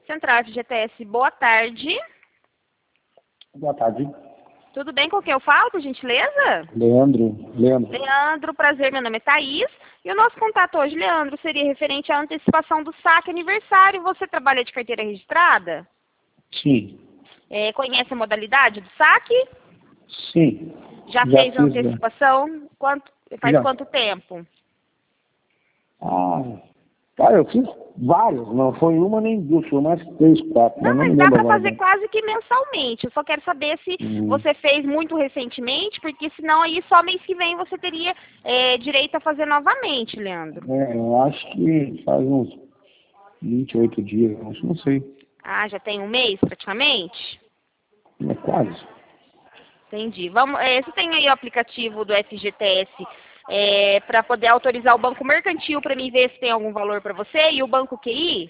Central FGTS, boa tarde. Boa tarde. Tudo bem com quem eu falo, por gentileza? Leandro. Leandro, prazer, meu nome é Thaís. E o nosso contato hoje, Leandro, seria referente à antecipação do saque aniversário. Você trabalha de carteira registrada? Sim. Conhece a modalidade do saque? Sim. Já fez a antecipação? Faz quanto tempo? Eu fiz várias, não foi uma nem duas, foi mais 3, 4. Não, Mas mas me dá lembro para agora. fazer quase que mensalmente. Eu só quero saber se você fez muito recentemente, porque senão aí só mês que vem você teria direito a fazer novamente, Leandro. Eu acho que faz uns 28 dias, acho, não sei. Ah, já tem um mês praticamente? É quase. Entendi. Você tem aí o aplicativo do FGTS para poder autorizar o banco mercantil para mim ver se tem algum valor para você e o banco QI?